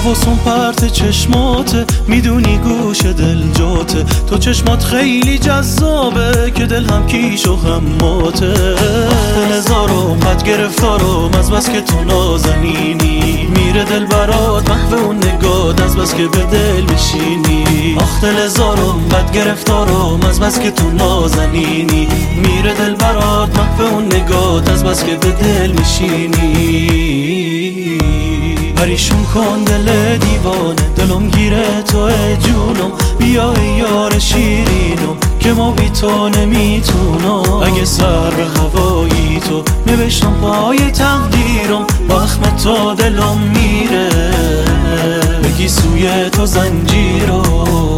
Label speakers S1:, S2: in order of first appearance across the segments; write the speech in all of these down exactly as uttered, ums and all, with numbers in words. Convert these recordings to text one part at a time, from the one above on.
S1: حواسم پرت چشماته، میدونی گوش دل جاته، تو چشمات خیلی جذابه که دل هم کیش و هم ماته. دل هزارم بد گرفتارم از بس که تو نازنینی، میره دل برات محو اون نگات از بس که به دل میشینی. آخ دل هزارم بد گرفتارم از بس که تو نازنینی، میره دل برات محو اون نگات از بس که به دل میشینی. پریشون کن دل دیوانه، دلم گیره توی جونم، بیا ای یار شیرینم که ما بی تو نمیتونم. اگه سر به هوایی تو نوشتم پای تقدیرم، با اخم تا دلم میره بگی سوی تو زنجیرم.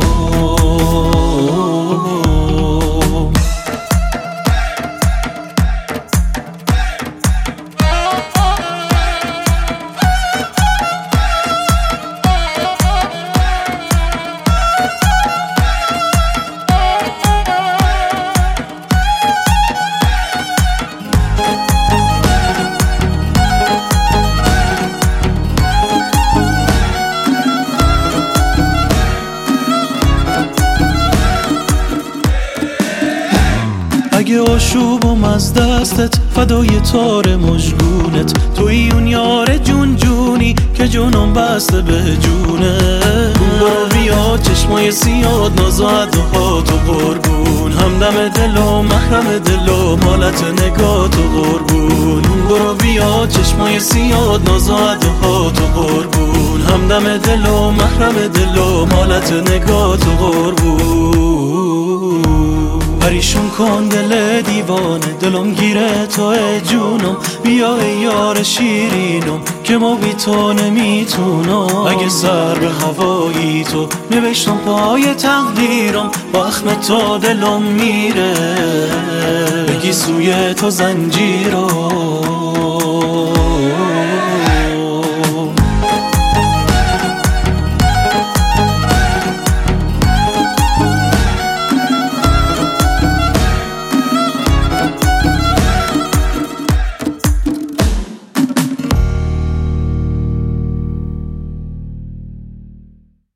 S1: اگه آشوبم از دستت فدای تار مژگونت، توی اون یار جون جونی که جونم بسته به جونه. برو بیا چشمای سیاد نازاد و هات و قربون، همدم دل و محرم دل و مالت نگات و قربون. برو بیا چشمای سیاد نازاد و هات و قربون، همدم دل و محرم دل و مالت نگات و قربون. پریشون کن دل دیوانه، دلم گیره توی جونم، بیا ای یار شیرینم که ما بی تو نمیتونم. اگه سر به هوایی تو نوشتم پای تقدیرم، با اخم تا دلم میره بگی سوی تو زنجیرم.